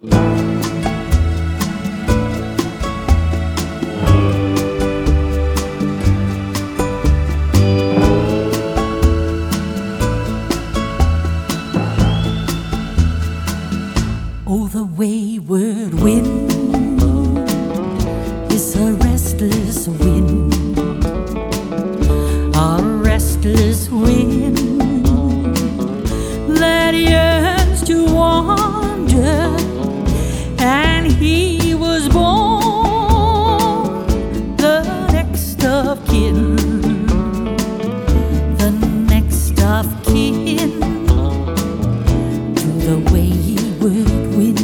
Oh, the wayward wind is a restless wind, a restless wind that yearns to wander, and he was born the next of kin, the next of kin to the wayward wind.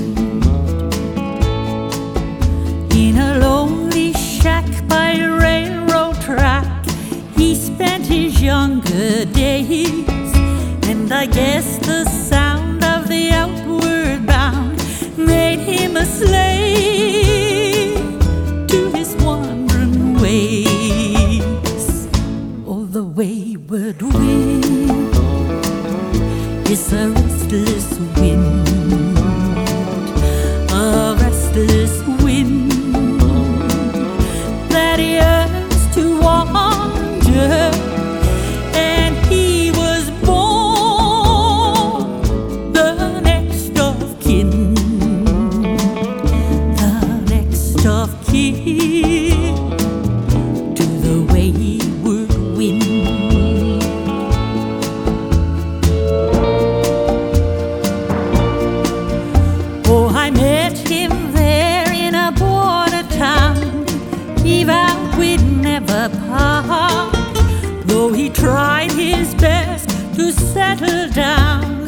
In a lonely shack by a railroad track, he spent his younger days, and I guess the sound of the outward bound made him a slave to his wandering ways. Oh, the wayward wind is a restless wind, a restless wind that yearns to wander, and he was born the next of kin, the next of kin to the wayward wind. Oh, I met him there in a border town. He vowed we'd never part, though he tried his best to settle down.